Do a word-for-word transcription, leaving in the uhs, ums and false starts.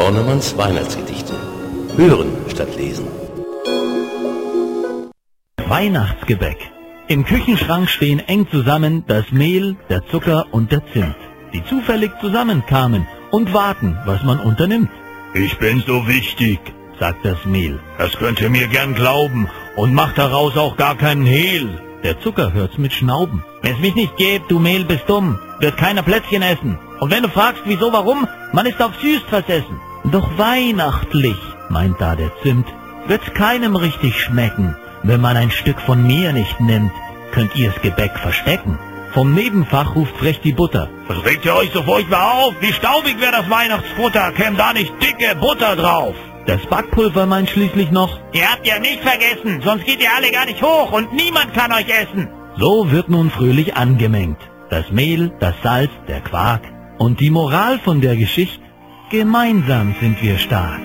Dornemanns Weihnachtsgedichte. Hören statt lesen. Weihnachtsgebäck. Im Küchenschrank stehen eng zusammen das Mehl, der Zucker und der Zimt, die zufällig zusammenkamen und warten, was man unternimmt. Ich bin so wichtig, sagt das Mehl. Das könnt ihr mir gern glauben und macht daraus auch gar keinen Hehl. Der Zucker hört's mit Schnauben. Wenn's mich nicht gäbe, du Mehl, bist dumm, wird keiner Plätzchen essen. Und wenn du fragst, wieso, warum, man ist auf süß versessen. Doch weihnachtlich, meint da der Zimt, wird's keinem richtig schmecken. Wenn man ein Stück von mir nicht nimmt, könnt ihr's Gebäck verstecken. Vom Nebenfach ruft frech die Butter. Was regt ihr euch so furchtbar auf? Wie staubig wäre das Weihnachtsfutter, käm da nicht dicke Butter drauf? Das Backpulver meint schließlich noch: Ihr habt ja nicht vergessen, sonst geht ihr alle gar nicht hoch und niemand kann euch essen. So wird nun fröhlich angemengt. Das Mehl, das Salz, der Quark. Und die Moral von der Geschichte: Gemeinsam sind wir stark.